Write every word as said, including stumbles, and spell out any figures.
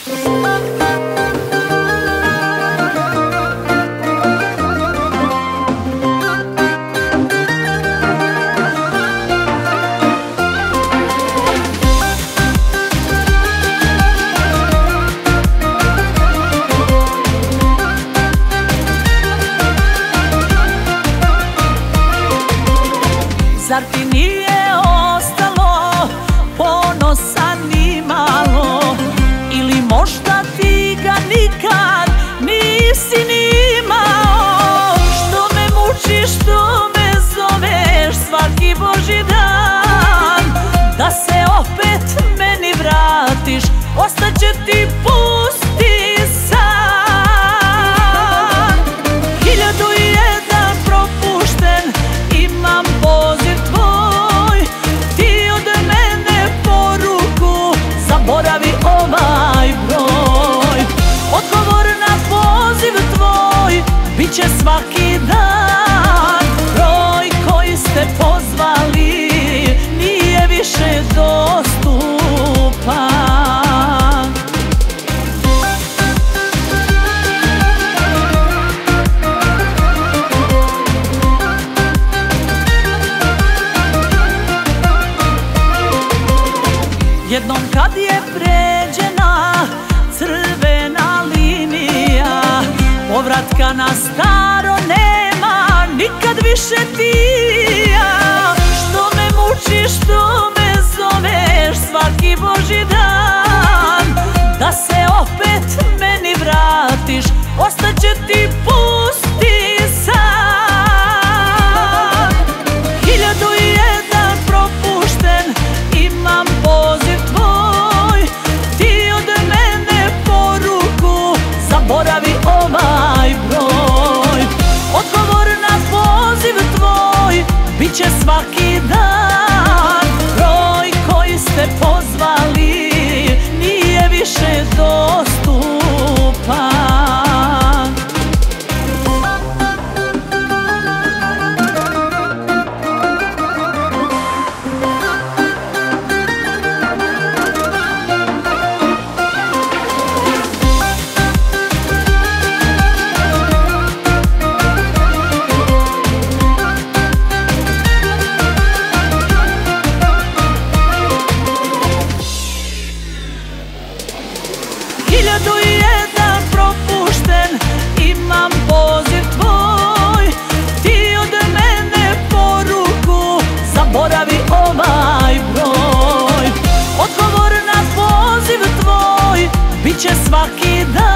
Zar ti nije ostalo ponosa ni malo, ili možda ti ga nikad nisi ni imao? Što me mučiš, što me zoveš svaki božji dan, da se opet meni vratiš, ostaće ti pusti san. Hiljadu i jedan propušten imam poziv tvoj, ti od mene poruku zaboravi ovaj broj. Odgovor na poziv tvoj biće svaki dan, broj koji ste pozvali nije više dostupan. Jednom kad je pređena crvena linija, povratka na staro nema nikad više ti ja. Što me mučiš, što me zoveš svaki božji dan, da se opet meni vratiš, ostaće ti pusti san. Hiljadu i jedan propušten imam poziv tvoj, ti od mene poruku zaboravi ovaj broj. Odgovor na poziv tvoj biće svaki dan, broj koji ste pozvali nije više dostupan. Hiljadu i jedan propušten imam poziv tvoj, ti od mene poruku zaboravi ovaj broj. Odgovor na poziv tvoj biće svaki dan,